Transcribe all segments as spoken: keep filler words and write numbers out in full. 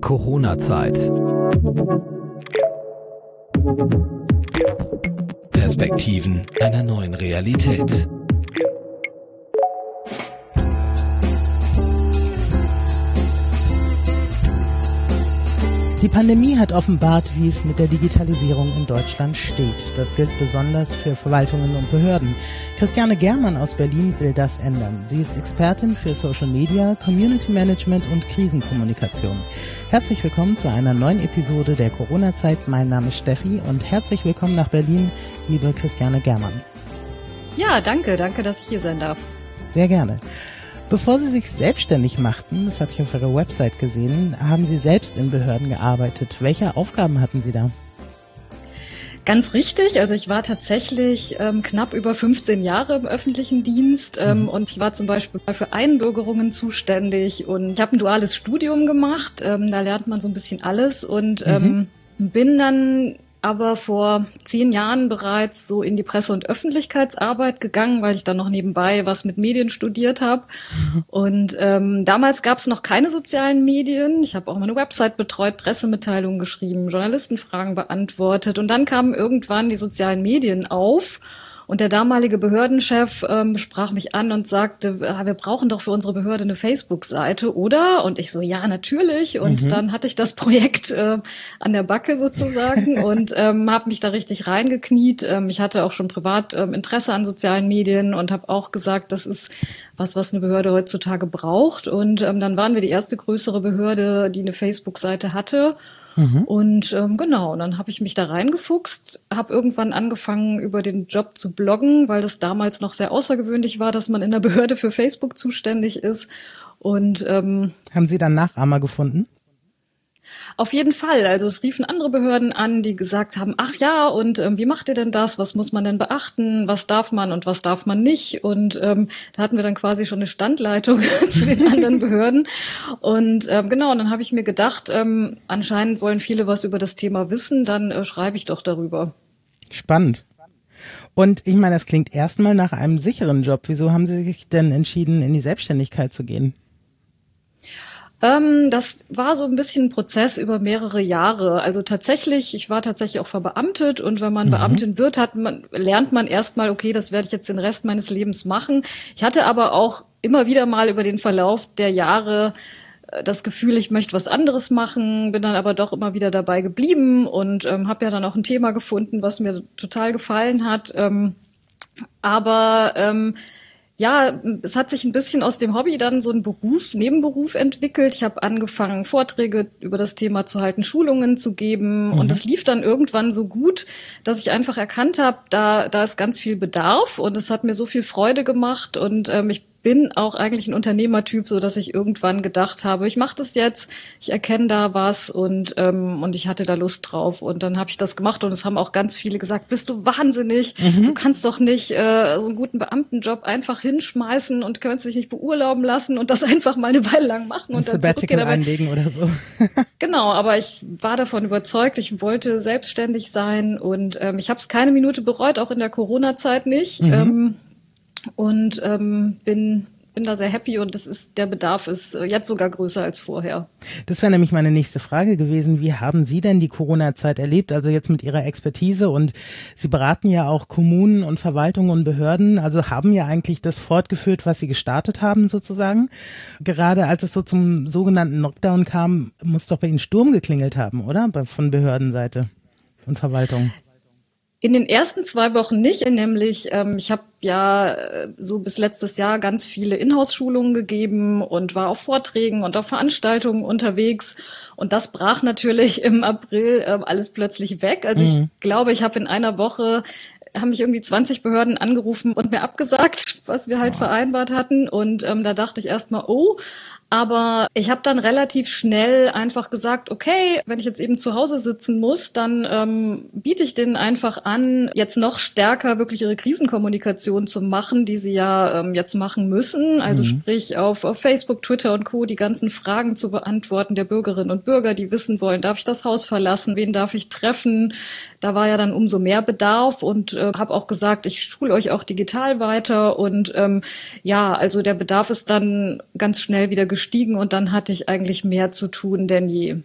Corona-Zeit. Perspektiven einer neuen Realität. Die Pandemie hat offenbart, wie es mit der Digitalisierung in Deutschland steht. Das gilt besonders für Verwaltungen und Behörden. Christiane Germann aus Berlin will das ändern. Sie ist Expertin für Social Media, Community Management und Krisenkommunikation. Herzlich willkommen zu einer neuen Episode der Corona-Zeit. Mein Name ist Steffi und herzlich willkommen nach Berlin, liebe Christiane Germann. Ja, danke, danke, dass ich hier sein darf. Sehr gerne. Bevor Sie sich selbstständig machten, das habe ich auf Ihrer Website gesehen, haben Sie selbst in Behörden gearbeitet. Welche Aufgaben hatten Sie da? Ganz richtig, also ich war tatsächlich ähm, knapp über fünfzehn Jahre im öffentlichen Dienst ähm, mhm. und ich war zum Beispiel für Einbürgerungen zuständig und ich habe ein duales Studium gemacht, ähm, da lernt man so ein bisschen alles und ähm, mhm. bin dann aber vor zehn Jahren bereits so in die Presse- und Öffentlichkeitsarbeit gegangen, weil ich dann noch nebenbei was mit Medien studiert habe. Und ähm, damals gab es noch keine sozialen Medien. Ich habe auch meine Website betreut, Pressemitteilungen geschrieben, Journalistenfragen beantwortet. Und dann kamen irgendwann die sozialen Medien auf. Und der damalige Behördenchef ähm, sprach mich an und sagte, wir brauchen doch für unsere Behörde eine Facebook-Seite, oder? Und ich so, ja, natürlich. Und mhm. dann hatte ich das Projekt äh, an der Backe sozusagen und ähm, habe mich da richtig reingekniet. Ähm, ich hatte auch schon privat ähm, Interesse an sozialen Medien und habe auch gesagt, das ist was, was eine Behörde heutzutage braucht. Und ähm, dann waren wir die erste größere Behörde, die eine Facebook-Seite hatte. Mhm. Und ähm, genau, und dann habe ich mich da reingefuchst, habe irgendwann angefangen, über den Job zu bloggen, weil das damals noch sehr außergewöhnlich war, dass man in der Behörde für Facebook zuständig ist. Und ähm, haben Sie dann Nachahmer gefunden? Auf jeden Fall. Also es riefen andere Behörden an, die gesagt haben, ach ja, und ähm, wie macht ihr denn das? Was muss man denn beachten? Was darf man und was darf man nicht? Und ähm, da hatten wir dann quasi schon eine Standleitung zu den anderen Behörden. Und ähm, genau, und dann habe ich mir gedacht, ähm, anscheinend wollen viele was über das Thema wissen, dann äh, schreibe ich doch darüber. Spannend. Und ich meine, das klingt erstmal nach einem sicheren Job. Wieso haben Sie sich denn entschieden, in die Selbstständigkeit zu gehen? Ähm, das war so ein bisschen ein Prozess über mehrere Jahre. Also tatsächlich, ich war tatsächlich auch verbeamtet und wenn man mhm. Beamtin wird, hat man, lernt man erstmal, okay, das werde ich jetzt den Rest meines Lebens machen. Ich hatte aber auch immer wieder mal über den Verlauf der Jahre das Gefühl, ich möchte was anderes machen, bin dann aber doch immer wieder dabei geblieben und ähm, habe ja dann auch ein Thema gefunden, was mir total gefallen hat. Ähm, aber ähm, Ja, es hat sich ein bisschen aus dem Hobby dann so ein Beruf, Nebenberuf entwickelt. Ich habe angefangen, Vorträge über das Thema zu halten, Schulungen zu geben. Mhm. Und das lief dann irgendwann so gut, dass ich einfach erkannt habe, da da ist ganz viel Bedarf und es hat mir so viel Freude gemacht. Und ähm, ich bin auch eigentlich ein Unternehmertyp, so dass ich irgendwann gedacht habe, ich mache das jetzt, ich erkenne da was und ähm, und ich hatte da Lust drauf und dann habe ich das gemacht und es haben auch ganz viele gesagt, bist du wahnsinnig, mhm. du kannst doch nicht äh, so einen guten Beamtenjob einfach hinschmeißen und kannst dich nicht beurlauben lassen und das einfach mal eine Weile lang machen und dann Sabbatical einlegen oder so. Genau, aber ich war davon überzeugt, ich wollte selbstständig sein und ähm, ich habe es keine Minute bereut, auch in der Corona-Zeit nicht. Mhm. Ähm, Und ähm, bin bin da sehr happy und das ist der Bedarf ist jetzt sogar größer als vorher. Das wäre nämlich meine nächste Frage gewesen. Wie haben Sie denn die Corona-Zeit erlebt? Also jetzt mit Ihrer Expertise und Sie beraten ja auch Kommunen und Verwaltungen und Behörden, also haben ja eigentlich das fortgeführt, was Sie gestartet haben sozusagen. Gerade als es so zum sogenannten Lockdown kam, muss doch bei Ihnen Sturm geklingelt haben, oder? Von Behördenseite und Verwaltung. In den ersten zwei Wochen nicht, nämlich ähm, ich habe ja äh, so bis letztes Jahr ganz viele Inhouse-Schulungen gegeben und war auf Vorträgen und auf Veranstaltungen unterwegs und das brach natürlich im April äh, alles plötzlich weg. Also mhm. ich glaube, ich habe in einer Woche haben mich irgendwie zwanzig Behörden angerufen und mir abgesagt, was wir halt oh. vereinbart hatten und ähm, da dachte ich erstmal, oh, aber ich habe dann relativ schnell einfach gesagt, okay, wenn ich jetzt eben zu Hause sitzen muss, dann ähm, biete ich denen einfach an, jetzt noch stärker wirklich ihre Krisenkommunikation zu machen, die sie ja ähm, jetzt machen müssen. Also mhm. sprich auf, auf Facebook, Twitter und Co. die ganzen Fragen zu beantworten der Bürgerinnen und Bürger, die wissen wollen, darf ich das Haus verlassen, wen darf ich treffen? Da war ja dann umso mehr Bedarf und äh, habe auch gesagt, ich schule euch auch digital weiter und ähm, ja, also der Bedarf ist dann ganz schnell wieder gestiegen und dann hatte ich eigentlich mehr zu tun denn je.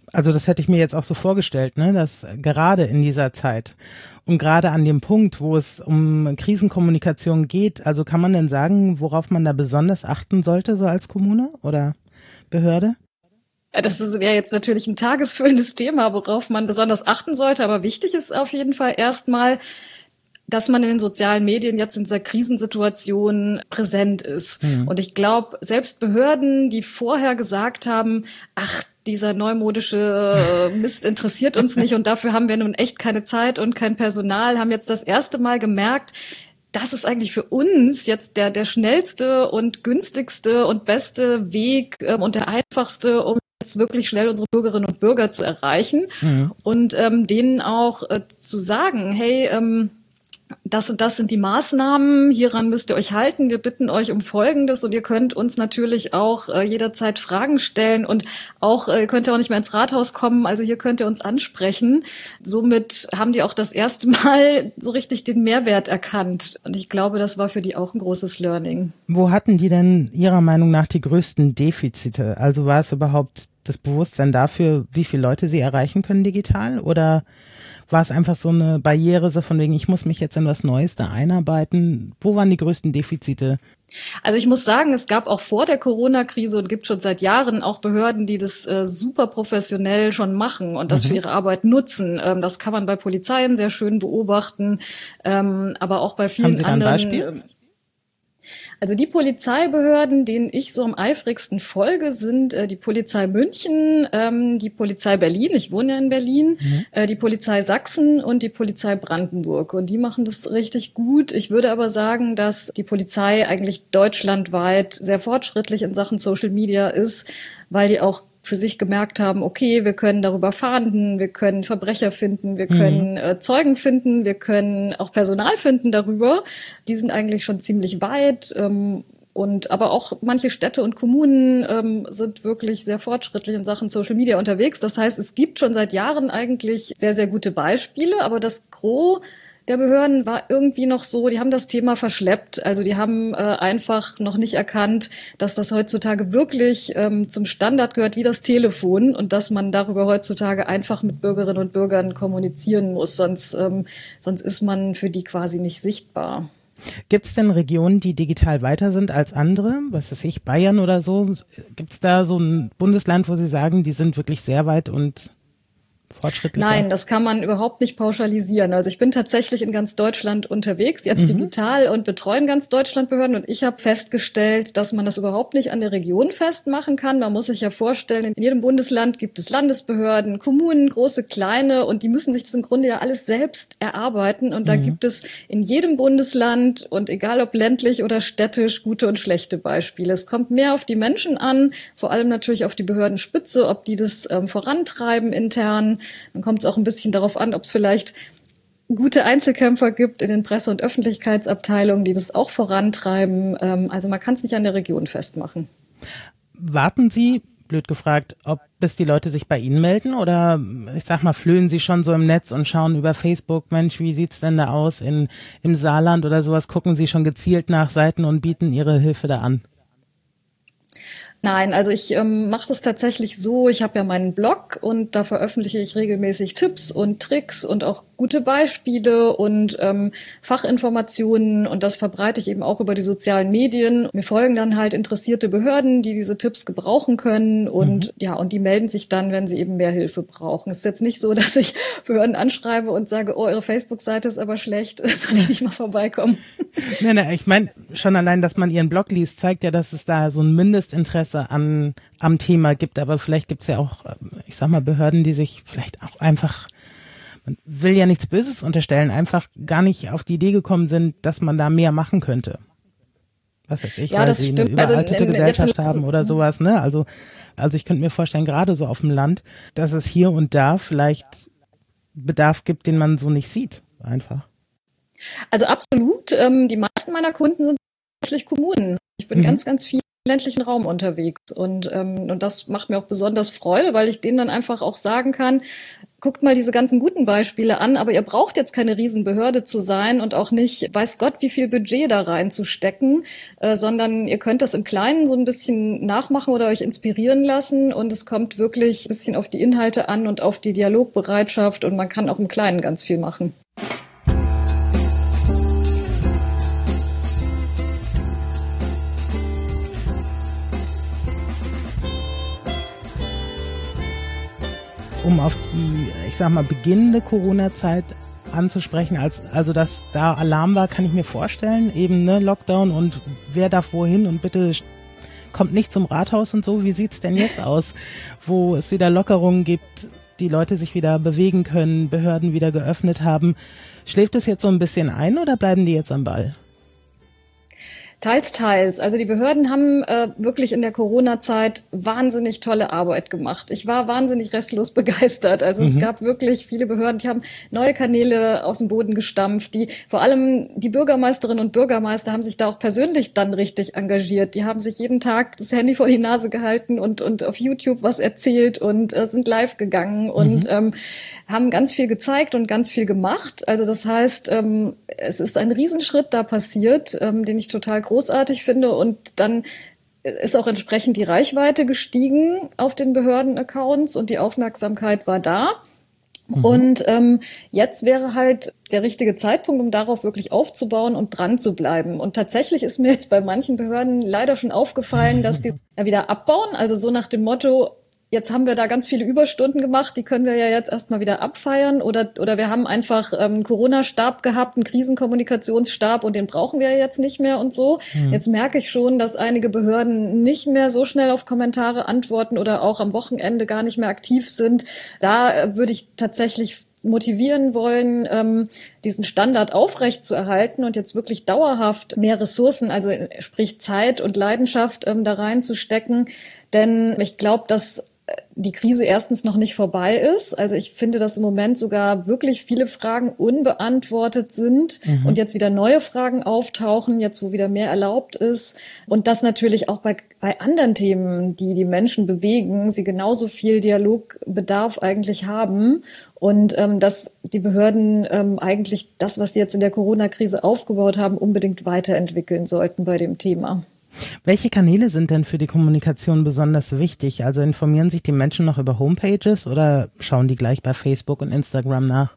Also das hätte ich mir jetzt auch so vorgestellt, ne, dass gerade in dieser Zeit und gerade an dem Punkt, wo es um Krisenkommunikation geht, also kann man denn sagen, worauf man da besonders achten sollte, so als Kommune oder Behörde? Das wäre jetzt natürlich ein tagesfüllendes Thema, worauf man besonders achten sollte. Aber wichtig ist auf jeden Fall erstmal, dass man in den sozialen Medien jetzt in dieser Krisensituation präsent ist. Mhm. Und ich glaube, selbst Behörden, die vorher gesagt haben, ach, dieser neumodische Mist interessiert uns nicht und dafür haben wir nun echt keine Zeit und kein Personal, haben jetzt das erste Mal gemerkt, das ist eigentlich für uns jetzt der der schnellste und günstigste und beste Weg ähm, und der einfachste, um jetzt wirklich schnell unsere Bürgerinnen und Bürger zu erreichen. Mhm. Und ähm, denen auch äh, zu sagen, hey, ähm, das und das sind die Maßnahmen, hieran müsst ihr euch halten, wir bitten euch um Folgendes und ihr könnt uns natürlich auch äh, jederzeit Fragen stellen und auch äh, könnt ihr auch nicht mehr ins Rathaus kommen, also hier könnt ihr uns ansprechen. Somit haben die auch das erste Mal so richtig den Mehrwert erkannt und ich glaube, das war für die auch ein großes Learning. Wo hatten die denn Ihrer Meinung nach die größten Defizite? Also war es überhaupt das Bewusstsein dafür, wie viele Leute sie erreichen können digital oder war es einfach so eine Barriere, so von wegen, ich muss mich jetzt in was Neues da einarbeiten? Wo waren die größten Defizite? Also ich muss sagen, es gab auch vor der Corona-Krise und gibt schon seit Jahren auch Behörden, die das äh, super professionell schon machen und das mhm. für ihre Arbeit nutzen. Ähm, das kann man bei Polizeien sehr schön beobachten, ähm, aber auch bei vielen Haben Sie da ein anderen. Beispiel? Also die Polizeibehörden, denen ich so am eifrigsten folge, sind äh, die Polizei München, ähm, die Polizei Berlin, ich wohne ja in Berlin, mhm. äh, die Polizei Sachsen und die Polizei Brandenburg. Und die machen das richtig gut. Ich würde aber sagen, dass die Polizei eigentlich deutschlandweit sehr fortschrittlich in Sachen Social Media ist, weil die auch für sich gemerkt haben, okay, wir können darüber fahnden, wir können Verbrecher finden, wir können mhm. äh, Zeugen finden, wir können auch Personal finden darüber. Die sind eigentlich schon ziemlich weit. Ähm, und aber auch manche Städte und Kommunen ähm, sind wirklich sehr fortschrittlich in Sachen Social Media unterwegs. Das heißt, es gibt schon seit Jahren eigentlich sehr, sehr gute Beispiele, aber das Gros der Behörden war irgendwie noch so, die haben das Thema verschleppt. Also die haben äh, einfach noch nicht erkannt, dass das heutzutage wirklich ähm, zum Standard gehört wie das Telefon und dass man darüber heutzutage einfach mit Bürgerinnen und Bürgern kommunizieren muss, sonst, ähm, sonst ist man für die quasi nicht sichtbar. Gibt es denn Regionen, die digital weiter sind als andere? Was weiß ich, Bayern oder so? Gibt es da so ein Bundesland, wo Sie sagen, die sind wirklich sehr weit und fortschrittlicher? Nein, das kann man überhaupt nicht pauschalisieren. Also ich bin tatsächlich in ganz Deutschland unterwegs, jetzt mhm. digital und betreue in ganz Deutschland Behörden und ich habe festgestellt, dass man das überhaupt nicht an der Region festmachen kann. Man muss sich ja vorstellen, in jedem Bundesland gibt es Landesbehörden, Kommunen, große, kleine und die müssen sich das im Grunde ja alles selbst erarbeiten und da mhm. gibt es in jedem Bundesland und egal ob ländlich oder städtisch gute und schlechte Beispiele. Es kommt mehr auf die Menschen an, vor allem natürlich auf die Behördenspitze, ob die das ähm, vorantreiben intern. Dann kommt es auch ein bisschen darauf an, ob es vielleicht gute Einzelkämpfer gibt in den Presse- und Öffentlichkeitsabteilungen, die das auch vorantreiben. Also man kann es nicht an der Region festmachen. Warten Sie, blöd gefragt, ob bis die Leute sich bei Ihnen melden oder ich sag mal, flöhen Sie schon so im Netz und schauen über Facebook, Mensch, wie sieht's denn da aus in, im Saarland oder sowas? Gucken Sie schon gezielt nach Seiten und bieten Ihre Hilfe da an? Nein, also ich ähm, mache das tatsächlich so, ich habe ja meinen Blog und da veröffentliche ich regelmäßig Tipps und Tricks und auch gute Beispiele und ähm, Fachinformationen und das verbreite ich eben auch über die sozialen Medien. Mir folgen dann halt interessierte Behörden, die diese Tipps gebrauchen können und mhm. ja, und die melden sich dann, wenn sie eben mehr Hilfe brauchen. Es ist jetzt nicht so, dass ich Behörden anschreibe und sage, oh, eure Facebook-Seite ist aber schlecht, soll ich nicht mal vorbeikommen? Nein, nein, ich meine, schon allein, dass man ihren Blog liest, zeigt ja, dass es da so ein Mindestinteresse an am Thema gibt, aber vielleicht gibt es ja auch, ich sag mal, Behörden, die sich vielleicht auch einfach, man will ja nichts Böses unterstellen, einfach gar nicht auf die Idee gekommen sind, dass man da mehr machen könnte. Was weiß ich, ja, weil das sie stimmt. eine überaltete also, Gesellschaft haben oder sowas, ne? Also, also ich könnte mir vorstellen, gerade so auf dem Land, dass es hier und da vielleicht Bedarf gibt, den man so nicht sieht, einfach. Also absolut. Ähm, die meisten meiner Kunden sind tatsächlich Kommunen. Ich bin mhm. ganz, ganz viel ländlichen Raum unterwegs. Und, ähm, und das macht mir auch besonders Freude, weil ich denen dann einfach auch sagen kann, guckt mal diese ganzen guten Beispiele an, aber ihr braucht jetzt keine Riesenbehörde zu sein und auch nicht, weiß Gott, wie viel Budget da reinzustecken, äh, sondern ihr könnt das im Kleinen so ein bisschen nachmachen oder euch inspirieren lassen und es kommt wirklich ein bisschen auf die Inhalte an und auf die Dialogbereitschaft und man kann auch im Kleinen ganz viel machen. Um auf die, ich sag mal, beginnende Corona-Zeit anzusprechen, als also dass da Alarm war, kann ich mir vorstellen, eben ne Lockdown und wer darf wohin und bitte kommt nicht zum Rathaus und so. Wie sieht's denn jetzt aus, wo es wieder Lockerungen gibt, die Leute sich wieder bewegen können, Behörden wieder geöffnet haben? Schläft es jetzt so ein bisschen ein oder bleiben die jetzt am Ball? Teils, teils. Also die Behörden haben äh, wirklich in der Corona-Zeit wahnsinnig tolle Arbeit gemacht. Ich war wahnsinnig restlos begeistert. Also mhm. es gab wirklich viele Behörden, die haben neue Kanäle aus dem Boden gestampft. Die, vor allem die Bürgermeisterinnen und Bürgermeister haben sich da auch persönlich dann richtig engagiert. Die haben sich jeden Tag das Handy vor die Nase gehalten und, und auf YouTube was erzählt und äh, sind live gegangen und mhm. ähm, haben ganz viel gezeigt und ganz viel gemacht. Also das heißt, ähm, es ist ein Riesenschritt da passiert, ähm, den ich total großartig finde und dann ist auch entsprechend die Reichweite gestiegen auf den Behördenaccounts und die Aufmerksamkeit war da. Mhm. Und ähm, jetzt wäre halt der richtige Zeitpunkt, um darauf wirklich aufzubauen und dran zu bleiben. Und tatsächlich ist mir jetzt bei manchen Behörden leider schon aufgefallen, dass die wieder abbauen. Also so nach dem Motto, jetzt haben wir da ganz viele Überstunden gemacht, die können wir ja jetzt erstmal wieder abfeiern oder oder wir haben einfach ähm, einen Corona-Stab gehabt, einen Krisenkommunikationsstab und den brauchen wir jetzt nicht mehr und so. Mhm. Jetzt merke ich schon, dass einige Behörden nicht mehr so schnell auf Kommentare antworten oder auch am Wochenende gar nicht mehr aktiv sind. Da äh, würde ich tatsächlich motivieren wollen, ähm, diesen Standard aufrecht zu erhalten und jetzt wirklich dauerhaft mehr Ressourcen, also sprich Zeit und Leidenschaft ähm, da reinzustecken. Denn ich glaube, dass die Krise erstens noch nicht vorbei ist. Also ich finde, dass im Moment sogar wirklich viele Fragen unbeantwortet sind mhm. und jetzt wieder neue Fragen auftauchen, jetzt wo wieder mehr erlaubt ist. Und das natürlich auch bei, bei anderen Themen, die die Menschen bewegen, sie genauso viel Dialogbedarf eigentlich haben. Und ähm, dass die Behörden ähm, eigentlich das, was sie jetzt in der Corona-Krise aufgebaut haben, unbedingt weiterentwickeln sollten bei dem Thema. Welche Kanäle sind denn für die Kommunikation besonders wichtig? Also informieren sich die Menschen noch über Homepages oder schauen die gleich bei Facebook und Instagram nach?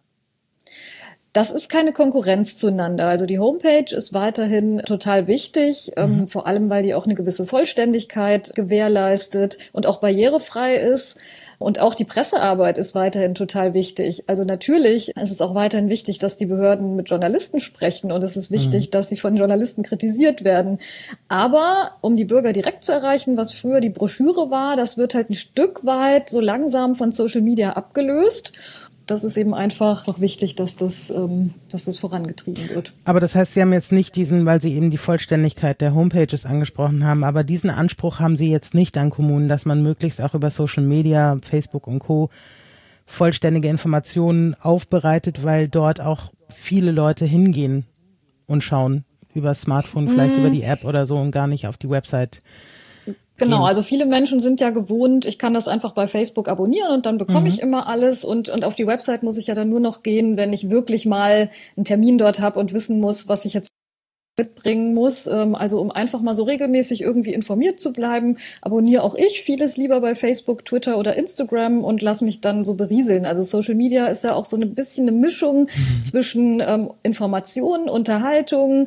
Das ist keine Konkurrenz zueinander. Also die Homepage ist weiterhin total wichtig, mhm. ähm, vor allem weil die auch eine gewisse Vollständigkeit gewährleistet und auch barrierefrei ist. Und auch die Pressearbeit ist weiterhin total wichtig. Also natürlich ist es auch weiterhin wichtig, dass die Behörden mit Journalisten sprechen und es ist wichtig, mhm. dass sie von Journalisten kritisiert werden. Aber um die Bürger direkt zu erreichen, was früher die Broschüre war, das wird halt ein Stück weit so langsam von Social Media abgelöst. Das ist eben einfach auch wichtig, dass das, ähm, dass das vorangetrieben wird. Aber das heißt, Sie haben jetzt nicht diesen, weil Sie eben die Vollständigkeit der Homepages angesprochen haben, aber diesen Anspruch haben Sie jetzt nicht an Kommunen, dass man möglichst auch über Social Media, Facebook und Co. vollständige Informationen aufbereitet, weil dort auch viele Leute hingehen und schauen über Smartphone, vielleicht hm. über die App oder so und gar nicht auf die Website. Genau, also viele Menschen sind ja gewohnt, ich kann das einfach bei Facebook abonnieren und dann bekomme mhm. ich immer alles und und auf die Website muss ich ja dann nur noch gehen, wenn ich wirklich mal einen Termin dort habe und wissen muss, was ich jetzt mitbringen muss. Also um einfach mal so regelmäßig irgendwie informiert zu bleiben, abonniere auch ich vieles lieber bei Facebook, Twitter oder Instagram und lass mich dann so berieseln. Also Social Media ist ja auch so ein bisschen eine Mischung mhm. zwischen ähm, Information, Unterhaltung,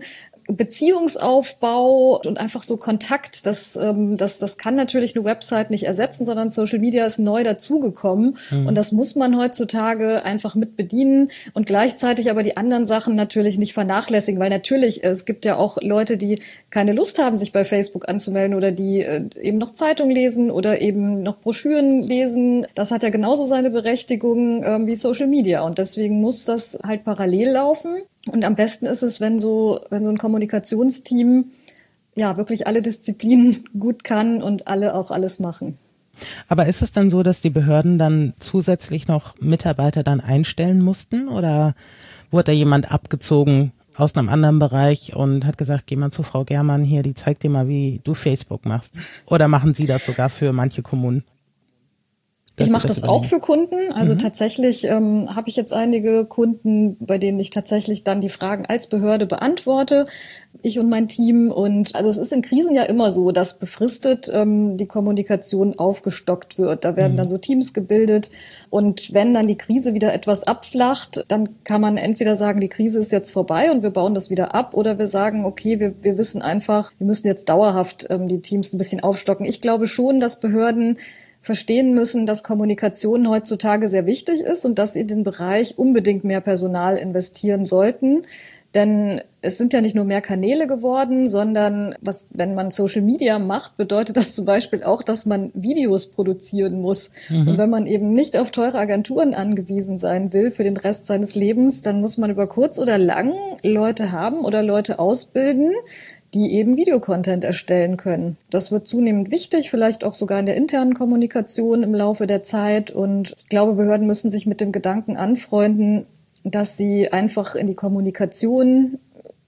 Beziehungsaufbau und einfach so Kontakt, das, ähm, das, das kann natürlich eine Website nicht ersetzen, sondern Social Media ist neu dazugekommen mhm. und das muss man heutzutage einfach mit bedienen und gleichzeitig aber die anderen Sachen natürlich nicht vernachlässigen, weil natürlich, es gibt ja auch Leute, die keine Lust haben, sich bei Facebook anzumelden oder die äh, eben noch Zeitung lesen oder eben noch Broschüren lesen. Das hat ja genauso seine Berechtigung ähm, wie Social Media und deswegen muss das halt parallel laufen. Und am besten ist es, wenn so, wenn so ein Kommunikationsteam ja wirklich alle Disziplinen gut kann und alle auch alles machen. Aber ist es dann so, dass die Behörden dann zusätzlich noch Mitarbeiter dann einstellen mussten oder wurde da jemand abgezogen aus einem anderen Bereich und hat gesagt, geh mal zu Frau Germann hier, die zeigt dir mal, wie du Facebook machst. Oder machen Sie das sogar für manche Kommunen? Ich mache das, das auch für Kunden. Also mhm. tatsächlich ähm, habe ich jetzt einige Kunden, bei denen ich tatsächlich dann die Fragen als Behörde beantworte, ich und mein Team. Und also es ist in Krisen ja immer so, dass befristet ähm, die Kommunikation aufgestockt wird. Da werden mhm. dann so Teams gebildet. Und wenn dann die Krise wieder etwas abflacht, dann kann man entweder sagen, die Krise ist jetzt vorbei und wir bauen das wieder ab, oder wir sagen, okay, wir, wir wissen einfach, wir müssen jetzt dauerhaft ähm, die Teams ein bisschen aufstocken. Ich glaube schon, dass Behörden verstehen müssen, dass Kommunikation heutzutage sehr wichtig ist und dass sie in den Bereich unbedingt mehr Personal investieren sollten. Denn es sind ja nicht nur mehr Kanäle geworden, sondern was, wenn man Social Media macht, bedeutet das zum Beispiel auch, dass man Videos produzieren muss. Mhm. Und wenn man eben nicht auf teure Agenturen angewiesen sein will für den Rest seines Lebens, dann muss man über kurz oder lang Leute haben oder Leute ausbilden, die eben Videocontent erstellen können. Das wird zunehmend wichtig, vielleicht auch sogar in der internen Kommunikation im Laufe der Zeit. Und ich glaube, Behörden müssen sich mit dem Gedanken anfreunden, dass sie einfach in die Kommunikation,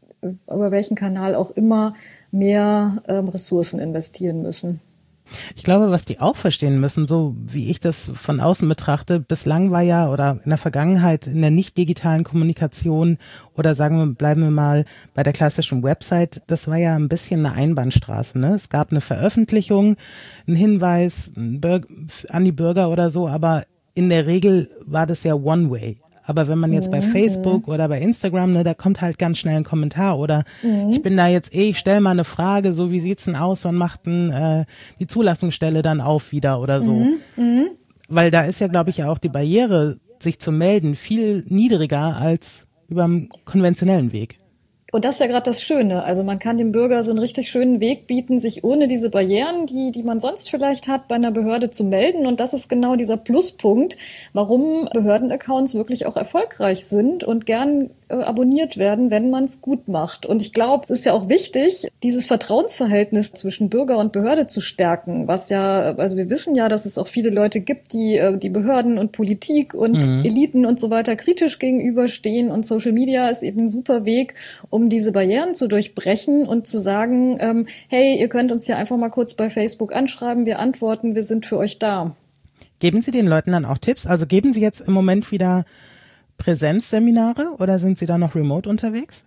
über welchen Kanal auch immer, mehr ähm, Ressourcen investieren müssen. Ich glaube, was die auch verstehen müssen, so wie ich das von außen betrachte, bislang war ja oder in der Vergangenheit in der nicht digitalen Kommunikation oder sagen wir, bleiben wir mal bei der klassischen Website, das war ja ein bisschen eine Einbahnstraße, ne? Es gab eine Veröffentlichung, einen Hinweis ein Bürger, an die Bürger oder so, aber in der Regel war das ja One-Way. Aber wenn man jetzt bei Facebook oder bei Instagram, ne, da kommt halt ganz schnell ein Kommentar oder mhm. ich bin da jetzt eh, ich stelle mal eine Frage, so wie sieht's denn aus, wann macht denn äh, die Zulassungsstelle dann auf wieder oder so. Mhm. Mhm. Weil da ist ja, glaube ich, ja auch die Barriere, sich zu melden, viel niedriger als über dem konventionellen Weg. Und das ist ja gerade das Schöne. Also man kann dem Bürger so einen richtig schönen Weg bieten, sich ohne diese Barrieren, die die man sonst vielleicht hat, bei einer Behörde zu melden. Und das ist genau dieser Pluspunkt, warum Behördenaccounts wirklich auch erfolgreich sind und gern äh, abonniert werden, wenn man es gut macht. Und ich glaube, es ist ja auch wichtig, dieses Vertrauensverhältnis zwischen Bürger und Behörde zu stärken. Was ja, also wir wissen ja, dass es auch viele Leute gibt, die äh, die Behörden und Politik und mhm. Eliten und so weiter kritisch gegenüberstehen. Und Social Media ist eben ein super Weg, um diese Barrieren zu durchbrechen und zu sagen, ähm, hey, ihr könnt uns ja einfach mal kurz bei Facebook anschreiben, wir antworten, wir sind für euch da. Geben Sie den Leuten dann auch Tipps? Also geben Sie jetzt im Moment wieder Präsenzseminare oder sind Sie da noch remote unterwegs?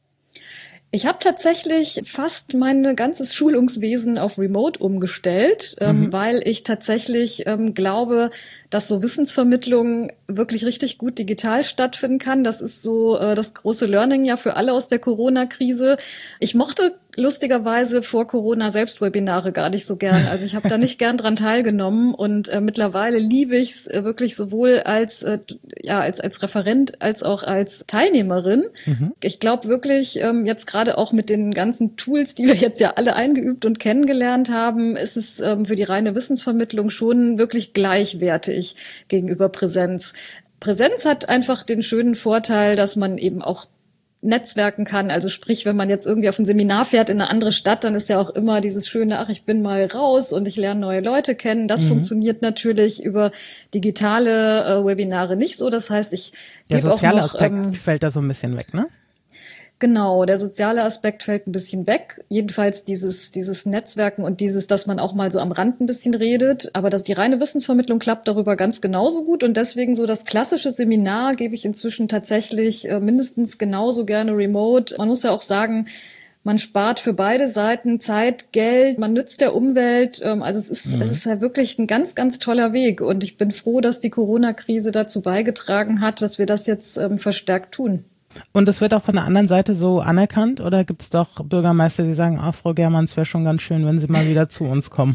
Ich habe tatsächlich fast mein ganzes Schulungswesen auf Remote umgestellt, mhm. ähm, weil ich tatsächlich ähm, glaube, dass so Wissensvermittlung wirklich richtig gut digital stattfinden kann. Das ist so äh, das große Learning ja für alle aus der Corona-Krise. Ich mochte lustigerweise vor Corona selbst Webinare gar nicht so gern. Also ich habe da nicht gern dran teilgenommen und äh, mittlerweile liebe ich es äh, wirklich sowohl als äh, ja als als Referent als auch als Teilnehmerin. Mhm. Ich glaube wirklich ähm, jetzt gerade auch mit den ganzen Tools, die wir jetzt ja alle eingeübt und kennengelernt haben, ist es ähm, für die reine Wissensvermittlung schon wirklich gleichwertig gegenüber Präsenz. Präsenz hat einfach den schönen Vorteil, dass man eben auch netzwerken kann. Also sprich, wenn man jetzt irgendwie auf ein Seminar fährt in eine andere Stadt, dann ist ja auch immer dieses schöne, ach, ich bin mal raus und ich lerne neue Leute kennen. Das mhm. funktioniert natürlich über digitale äh, Webinare nicht so. Das heißt, ich gebe auch noch... Der soziale Aspekt ähm, fällt da so ein bisschen weg, ne? Genau, der soziale Aspekt fällt ein bisschen weg. Jedenfalls dieses dieses Netzwerken und dieses, dass man auch mal so am Rand ein bisschen redet. Aber dass die reine Wissensvermittlung klappt darüber ganz genauso gut. Und deswegen so das klassische Seminar gebe ich inzwischen tatsächlich äh, mindestens genauso gerne remote. Man muss ja auch sagen, man spart für beide Seiten Zeit, Geld, man nützt der Umwelt. Ähm, also es ist, mhm. es ist ja wirklich ein ganz, ganz toller Weg. Und ich bin froh, dass die Corona-Krise dazu beigetragen hat, dass wir das jetzt ähm, verstärkt tun. Und das wird auch von der anderen Seite so anerkannt oder gibt es doch Bürgermeister, die sagen, ah, Frau Germann, es wäre schon ganz schön, wenn Sie mal wieder zu uns kommen?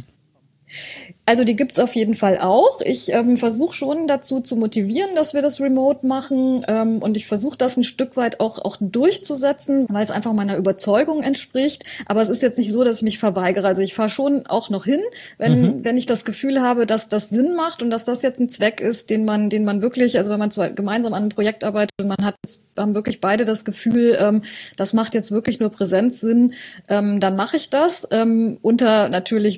Also die gibt's auf jeden Fall auch. Ich ähm, versuche schon dazu zu motivieren, dass wir das remote machen ähm, und ich versuche das ein Stück weit auch auch durchzusetzen, weil es einfach meiner Überzeugung entspricht. Aber es ist jetzt nicht so, dass ich mich verweigere. Also ich fahre schon auch noch hin, wenn mhm. wenn ich das Gefühl habe, dass das Sinn macht und dass das jetzt ein Zweck ist, den man den man wirklich, also wenn man zwar gemeinsam an einem Projekt arbeitet und man hat haben wirklich beide das Gefühl, ähm, das macht jetzt wirklich nur Präsenz Sinn, ähm, dann mache ich das ähm, unter natürlich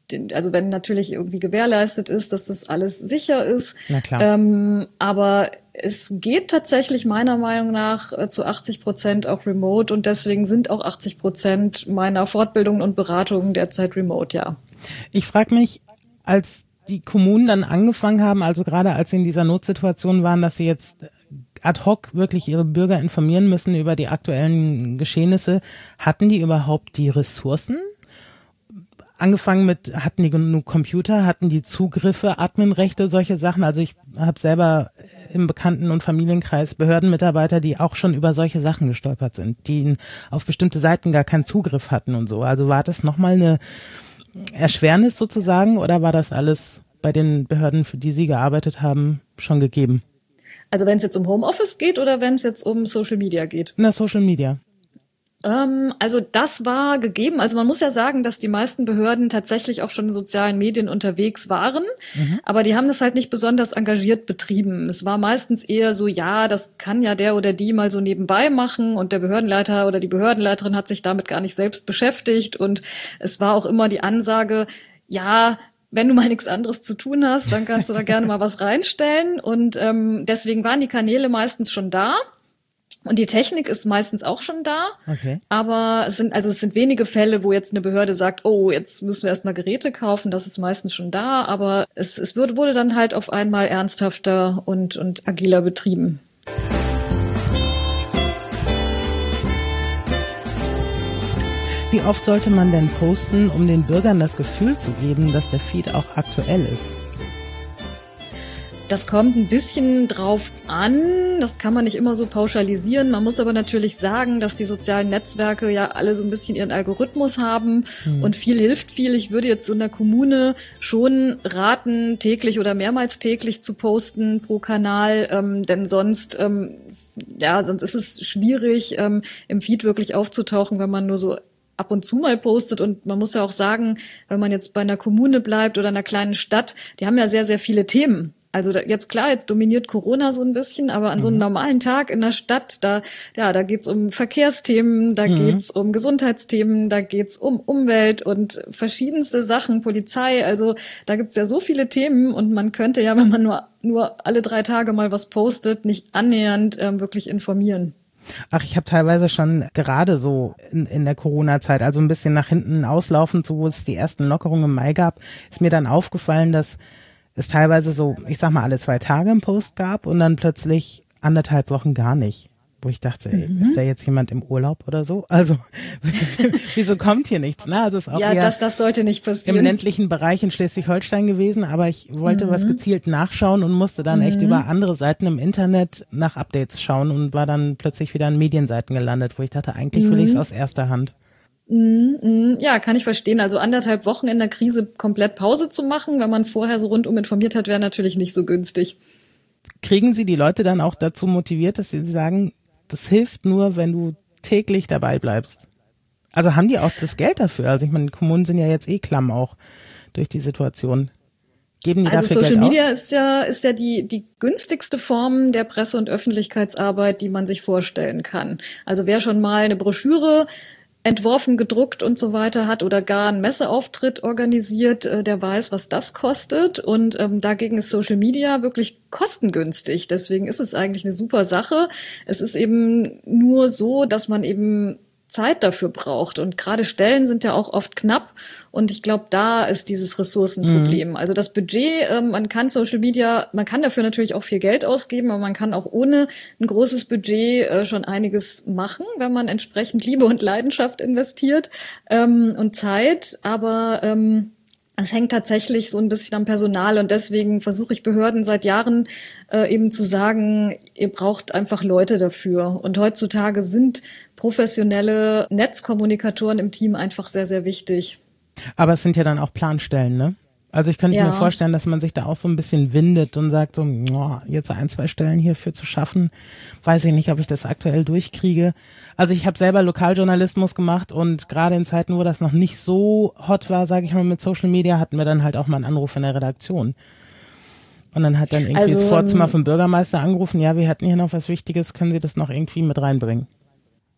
also wenn natürlich irgendwie gewährleistet ist, dass das alles sicher ist. Na klar. Ähm, aber es geht tatsächlich meiner Meinung nach äh, zu achtzig Prozent auch remote und deswegen sind auch achtzig Prozent meiner Fortbildungen und Beratungen derzeit remote, ja. Ich frage mich, als die Kommunen dann angefangen haben, also gerade als sie in dieser Notsituation waren, dass sie jetzt ad hoc wirklich ihre Bürger informieren müssen über die aktuellen Geschehnisse, hatten die überhaupt die Ressourcen? Angefangen mit, hatten die genug Computer, hatten die Zugriffe, Adminrechte, solche Sachen. Also ich habe selber im Bekannten- und Familienkreis Behördenmitarbeiter, die auch schon über solche Sachen gestolpert sind, die auf bestimmte Seiten gar keinen Zugriff hatten und so. Also war das nochmal eine Erschwernis sozusagen oder war das alles bei den Behörden, für die Sie gearbeitet haben, schon gegeben? Also wenn es jetzt um Homeoffice geht oder wenn es jetzt um Social Media geht? Na, Social Media. Ähm, also das war gegeben. Also man muss ja sagen, dass die meisten Behörden tatsächlich auch schon in sozialen Medien unterwegs waren. Mhm. Aber die haben das halt nicht besonders engagiert betrieben. Es war meistens eher so, ja, das kann ja der oder die mal so nebenbei machen und der Behördenleiter oder die Behördenleiterin hat sich damit gar nicht selbst beschäftigt. Und es war auch immer die Ansage, ja, wenn du mal nichts anderes zu tun hast, dann kannst du da gerne mal was reinstellen. Und ähm, deswegen waren die Kanäle meistens schon da. Und die Technik ist meistens auch schon da. Okay. Aber es sind, also es sind wenige Fälle, wo jetzt eine Behörde sagt, oh, jetzt müssen wir erstmal Geräte kaufen. Das ist meistens schon da. Aber es, es wurde, wurde dann halt auf einmal ernsthafter und, und agiler betrieben. Wie oft sollte man denn posten, um den Bürgern das Gefühl zu geben, dass der Feed auch aktuell ist? Das kommt ein bisschen drauf an. Das kann man nicht immer so pauschalisieren. Man muss aber natürlich sagen, dass die sozialen Netzwerke ja alle so ein bisschen ihren Algorithmus haben. Mhm. Und viel hilft viel. Ich würde jetzt so in der Kommune schon raten, täglich oder mehrmals täglich zu posten pro Kanal. Ähm, denn sonst, ähm, ja, sonst ist es schwierig, ähm, im Feed wirklich aufzutauchen, wenn man nur so ab und zu mal postet. Und man muss ja auch sagen, wenn man jetzt bei einer Kommune bleibt oder einer kleinen Stadt, die haben ja sehr, sehr viele Themen. Also da, jetzt klar, jetzt dominiert Corona so ein bisschen, aber an so einem normalen Tag in der Stadt, da ja, da geht's um Verkehrsthemen, da mhm. geht's um Gesundheitsthemen, da geht's um Umwelt und verschiedenste Sachen, Polizei. Also da gibt's ja so viele Themen und man könnte ja, wenn man nur nur alle drei Tage mal was postet, nicht annähernd ähm, wirklich informieren. Ach, ich habe teilweise schon gerade so in, in der Corona-Zeit, also ein bisschen nach hinten auslaufend, so wo es die ersten Lockerungen im Mai gab, ist mir dann aufgefallen, dass es teilweise so, ich sag mal, alle zwei Tage einen Post gab und dann plötzlich anderthalb Wochen gar nicht. Wo ich dachte, ey, mhm. ist da jetzt jemand im Urlaub oder so? Also, wieso kommt hier nichts? Ne? Also ist auch ja, eher das, das sollte nicht passieren. Im ländlichen Bereich in Schleswig-Holstein gewesen, aber ich wollte mhm. was gezielt nachschauen und musste dann mhm. echt über andere Seiten im Internet nach Updates schauen und war dann plötzlich wieder an Medienseiten gelandet, wo ich dachte, eigentlich will mhm. ich es aus erster Hand. Ja, kann ich verstehen. Also anderthalb Wochen in der Krise komplett Pause zu machen, wenn man vorher so rundum informiert hat, wäre natürlich nicht so günstig. Kriegen Sie die Leute dann auch dazu motiviert, dass sie sagen, das hilft nur, wenn du täglich dabei bleibst? Also haben die auch das Geld dafür? Also ich meine, die Kommunen sind ja jetzt eh klamm auch durch die Situation. Geben die also dafür Social Geld Media aus? ist ja ist ja die die günstigste Form der Presse- und Öffentlichkeitsarbeit, die man sich vorstellen kann. Also wer schon mal eine Broschüre entworfen, gedruckt und so weiter hat oder gar einen Messeauftritt organisiert, äh, der weiß, was das kostet. Und ähm, dagegen ist Social Media wirklich kostengünstig. Deswegen ist es eigentlich eine super Sache. Es ist eben nur so, dass man eben Zeit dafür braucht. Und gerade Stellen sind ja auch oft knapp. Und ich glaube, da ist dieses Ressourcenproblem. Mhm. Also das Budget, ähm, man kann Social Media, man kann dafür natürlich auch viel Geld ausgeben, aber man kann auch ohne ein großes Budget äh, schon einiges machen, wenn man entsprechend Liebe und Leidenschaft investiert ähm, und Zeit. Aber ähm, es hängt tatsächlich so ein bisschen am Personal und deswegen versuche ich Behörden seit Jahren äh, eben zu sagen, ihr braucht einfach Leute dafür. Und heutzutage sind professionelle Netzkommunikatoren im Team einfach sehr, sehr wichtig. Aber es sind ja dann auch Planstellen, ne? Also ich könnte ja. mir vorstellen, dass man sich da auch so ein bisschen windet und sagt so, oh, jetzt ein, zwei Stellen hierfür zu schaffen, weiß ich nicht, ob ich das aktuell durchkriege. Also ich habe selber Lokaljournalismus gemacht und gerade in Zeiten, wo das noch nicht so hot war, sage ich mal, mit Social Media, hatten wir dann halt auch mal einen Anruf in der Redaktion. Und dann hat dann irgendwie also, das Vorzimmer vom Bürgermeister angerufen, ja, wir hätten hier noch was Wichtiges, können Sie das noch irgendwie mit reinbringen?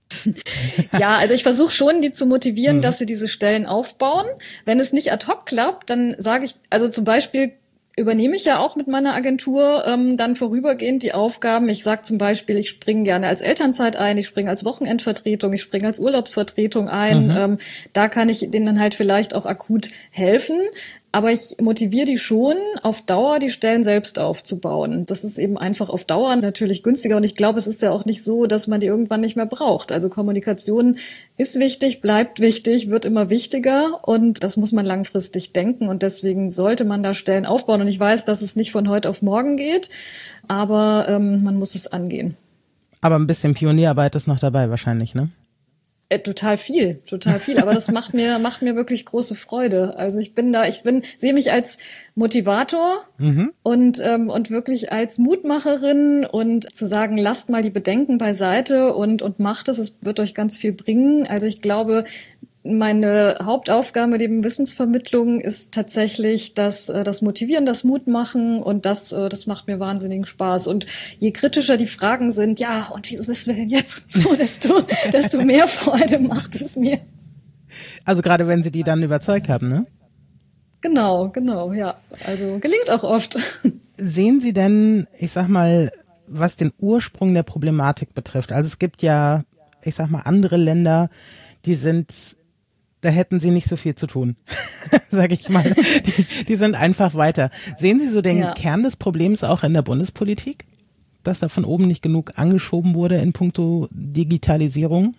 Ja, also ich versuche schon, die zu motivieren, mhm. dass sie diese Stellen aufbauen. Wenn es nicht ad hoc klappt, dann sage ich, also zum Beispiel übernehme ich ja auch mit meiner Agentur ähm, dann vorübergehend die Aufgaben. Ich sage zum Beispiel, ich springe gerne als Elternzeit ein, ich springe als Wochenendvertretung, ich springe als Urlaubsvertretung ein. Mhm. Ähm, da kann ich denen dann halt vielleicht auch akut helfen. Aber ich motiviere die schon, auf Dauer die Stellen selbst aufzubauen. Das ist eben einfach auf Dauer natürlich günstiger. Und ich glaube, es ist ja auch nicht so, dass man die irgendwann nicht mehr braucht. Also Kommunikation ist wichtig, bleibt wichtig, wird immer wichtiger. Und das muss man langfristig denken. Und deswegen sollte man da Stellen aufbauen. Und ich weiß, dass es nicht von heute auf morgen geht, aber ähm, man muss es angehen. Aber ein bisschen Pionierarbeit ist noch dabei wahrscheinlich, ne? Äh, total viel, total viel. Aber das macht mir, macht mir wirklich große Freude. Also ich bin da, ich bin, sehe mich als Motivator mhm. und, ähm, und wirklich als Mutmacherin und zu sagen, lasst mal die Bedenken beiseite und, und macht es. Es wird euch ganz viel bringen. Also ich glaube, meine Hauptaufgabe neben Wissensvermittlung ist tatsächlich das, das Motivieren, das Mutmachen und das, das macht mir wahnsinnigen Spaß. Und je kritischer die Fragen sind, ja, und wieso müssen wir denn jetzt so, desto, desto mehr Freude macht es mir. Also gerade wenn Sie die dann überzeugt haben, ne? Genau, genau, ja. Also gelingt auch oft. Sehen Sie denn, ich sag mal, was den Ursprung der Problematik betrifft? Also es gibt ja, ich sag mal, andere Länder, die sind da hätten sie nicht so viel zu tun, sage ich mal. Die, die sind einfach weiter. Sehen Sie so den ja. Kern des Problems auch in der Bundespolitik, dass da von oben nicht genug angeschoben wurde in puncto Digitalisierung?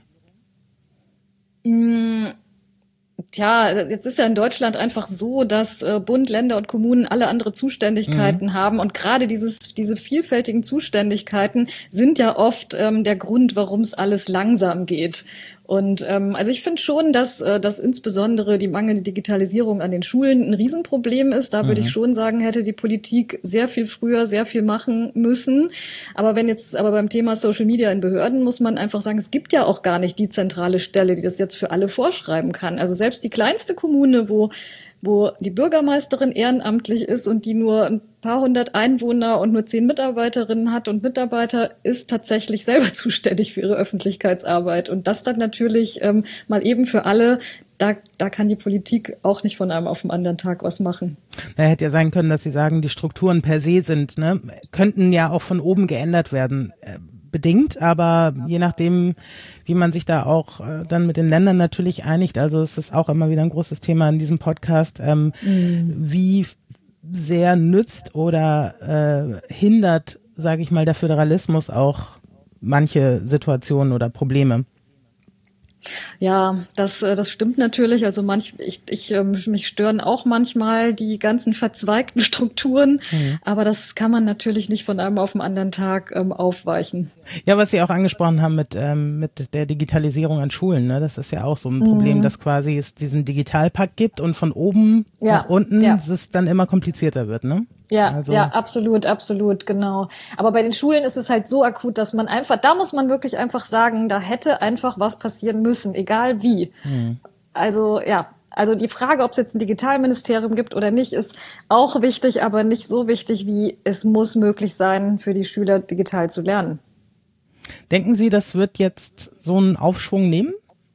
Mm. Tja, jetzt ist ja in Deutschland einfach so, dass äh, Bund, Länder und Kommunen alle andere Zuständigkeiten mhm. haben und gerade dieses diese vielfältigen Zuständigkeiten sind ja oft ähm, der Grund, warum es alles langsam geht. Und ähm, also ich finde schon, dass äh, dass insbesondere die mangelnde Digitalisierung an den Schulen ein Riesenproblem ist. Da mhm. würde ich schon sagen, hätte die Politik sehr viel früher sehr viel machen müssen. Aber wenn jetzt aber beim Thema Social Media in Behörden muss man einfach sagen, es gibt ja auch gar nicht die zentrale Stelle, die das jetzt für alle vorschreiben kann. Also selbst die kleinste Kommune, wo wo die Bürgermeisterin ehrenamtlich ist und die nur ein paar hundert Einwohner und nur zehn Mitarbeiterinnen hat und Mitarbeiter, ist tatsächlich selber zuständig für ihre Öffentlichkeitsarbeit. Und das dann natürlich ähm, mal eben für alle, da, da kann die Politik auch nicht von einem auf den anderen Tag was machen. Da hätte ja sein können, dass Sie sagen, die Strukturen per se sind, ne, könnten ja auch von oben geändert werden. Bedingt, aber je nachdem, wie man sich da auch äh, dann mit den Ländern natürlich einigt, also es ist auch immer wieder ein großes Thema in diesem Podcast, ähm, mhm. wie sehr nützt oder äh, hindert, sage ich mal, der Föderalismus auch manche Situationen oder Probleme. Ja, das das stimmt natürlich. Also manch ich ich mich stören auch manchmal die ganzen verzweigten Strukturen, mhm. aber das kann man natürlich nicht von einem auf den anderen Tag ähm, aufweichen. Ja, was Sie auch angesprochen haben mit ähm, mit der Digitalisierung an Schulen, ne, das ist ja auch so ein Problem, mhm. dass quasi es diesen Digitalpakt gibt und von oben ja. nach unten ja. es dann immer komplizierter wird, ne? Ja, also. ja, absolut, absolut, genau. Aber bei den Schulen ist es halt so akut, dass man einfach, da muss man wirklich einfach sagen, da hätte einfach was passieren müssen, egal wie. Mhm. Also, ja, also die Frage, ob es jetzt ein Digitalministerium gibt oder nicht, ist auch wichtig, aber nicht so wichtig, wie es muss möglich sein, für die Schüler digital zu lernen. Denken Sie, das wird jetzt so einen Aufschwung nehmen?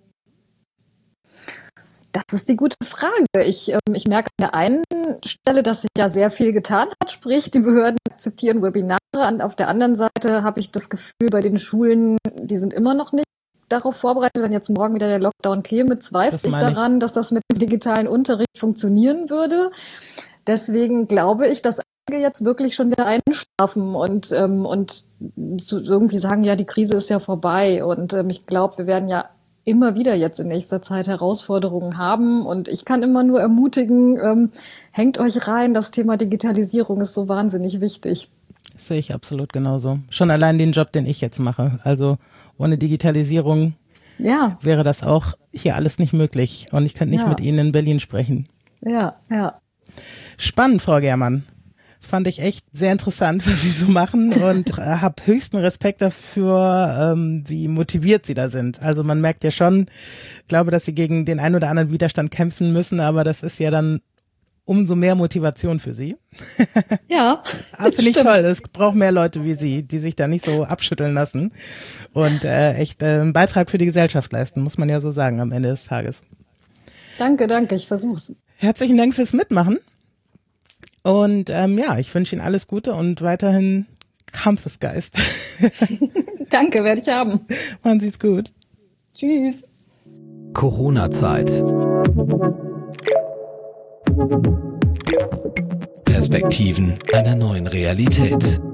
Das ist die gute Frage. Ich, ähm, ich merke an der einen Stelle, dass sich ja sehr viel getan hat, sprich die Behörden akzeptieren Webinare. Und auf der anderen Seite habe ich das Gefühl, bei den Schulen, die sind immer noch nicht darauf vorbereitet. Wenn jetzt morgen wieder der Lockdown käme, zweifle ich daran, dass das mit dem digitalen Unterricht funktionieren würde. Deswegen glaube ich, dass einige jetzt wirklich schon wieder einschlafen und, ähm, und so irgendwie sagen, ja, die Krise ist ja vorbei. Und ähm, ich glaube, wir werden ja immer wieder jetzt in nächster Zeit Herausforderungen haben. Und ich kann immer nur ermutigen, ähm, hängt euch rein, das Thema Digitalisierung ist so wahnsinnig wichtig. Das sehe ich absolut genauso. Schon allein den Job, den ich jetzt mache. Also ohne Digitalisierung ja. wäre das auch hier alles nicht möglich. Und ich könnte nicht ja. mit Ihnen in Berlin sprechen. Ja, ja. Spannend, Frau Germann. Fand ich echt sehr interessant, was Sie so machen und habe höchsten Respekt dafür, ähm, wie motiviert Sie da sind. Also man merkt ja schon, ich glaube, dass Sie gegen den einen oder anderen Widerstand kämpfen müssen, aber das ist ja dann umso mehr Motivation für Sie. Ja, finde ich toll. Es braucht mehr Leute wie Sie, die sich da nicht so abschütteln lassen und äh, echt äh, einen Beitrag für die Gesellschaft leisten, muss man ja so sagen am Ende des Tages. Danke, danke, ich versuch's. Herzlichen Dank fürs Mitmachen und ähm, ja, ich wünsche Ihnen alles Gute und weiterhin Kampfesgeist. Danke, werde ich haben. Machen Sie es gut. Tschüss. Corona-Zeit. Perspektiven einer neuen Realität.